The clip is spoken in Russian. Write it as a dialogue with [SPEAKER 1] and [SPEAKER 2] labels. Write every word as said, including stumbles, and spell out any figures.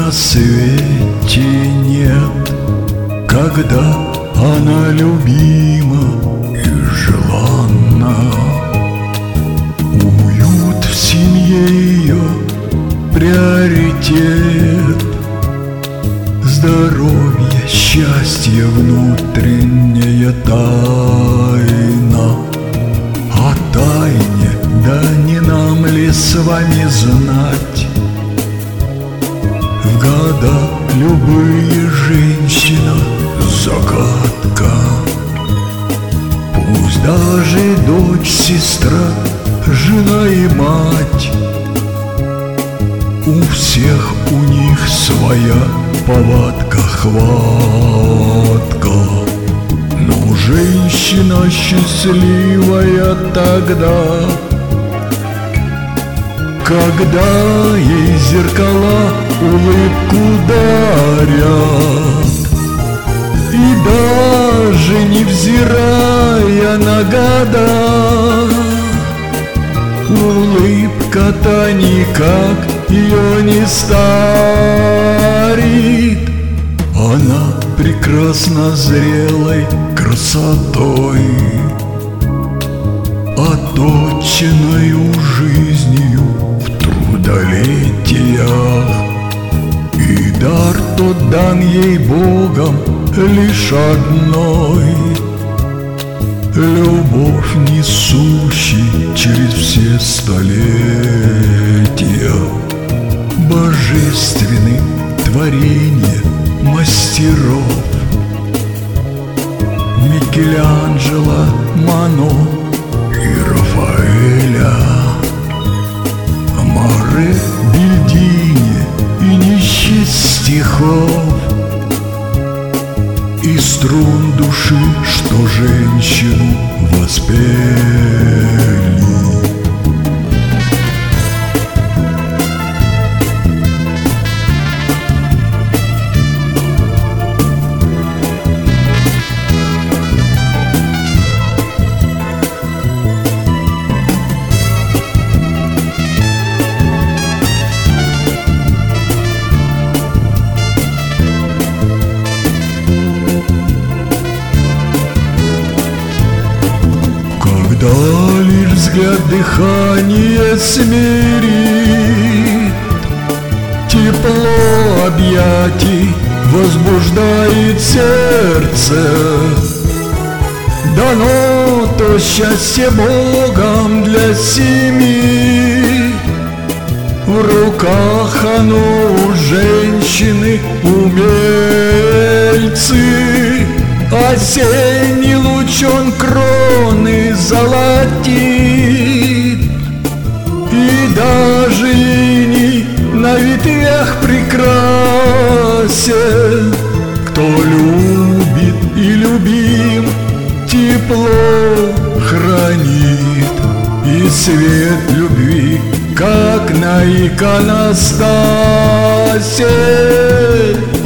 [SPEAKER 1] на свете нет, когда она любима и желанна. Уют в семье ее приоритет, здоровье, счастье, внутренняя тайна. О тайне, да не нам ли с вами знать? В года любые женщина загадка. Пусть даже дочь, сестра, жена и мать, у всех у них своя повадка, хватка. Но женщина счастливая тогда, когда ей зеркала улыбку дарят. И даже невзирая на года, улыбка-то никак ее не старит. Она прекрасна зрелой красотой, оточенною жизнью в трудолетиях. И дар тот дан ей Богом лишь одной, любовь, несущий через все столетия, божественным творение мастеров Микеланджело, Мано и Рафаэля, Море, Бельдини и не счесть стихов и струн души, что женщину воспели. Когда лишь взгляд дыхание смирит, тепло объятий возбуждает сердце. Дано то счастье Богом для семьи, в руках оно у женщины умельцы. Осенний луч он кроны золотит, и даже иней на ветвях прекрасен. Кто любит и любим, тепло хранит, и свет любви, как на иконостасе.